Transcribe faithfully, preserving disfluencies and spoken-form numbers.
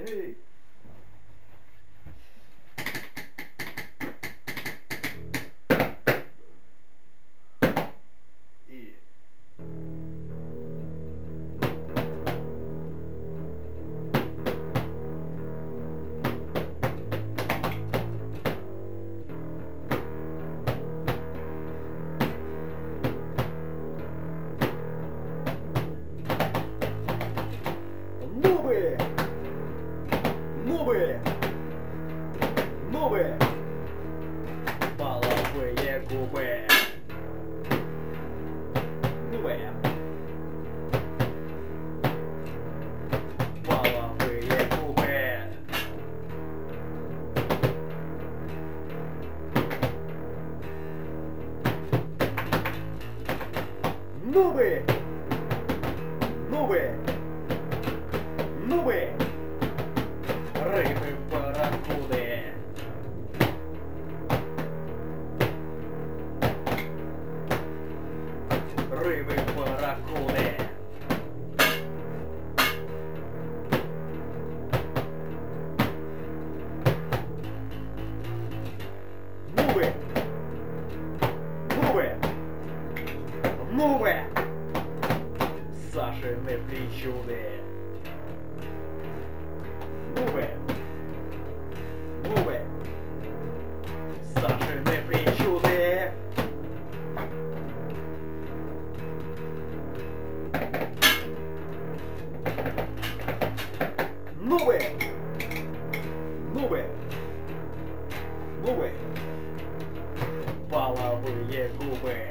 Эй. И. Нубы! Нубы! Нубы! Половые губы! Нубы! Половые губы! Нубы! Нубы! Нубы! Рыбы-барракуды! Рыбы-барракуды! Нубы! Нубы! Нубы! Сашины причуды! Нубы! Нубы! Сашины причуды! Нубы! Нубы! Нубы! Половые губы!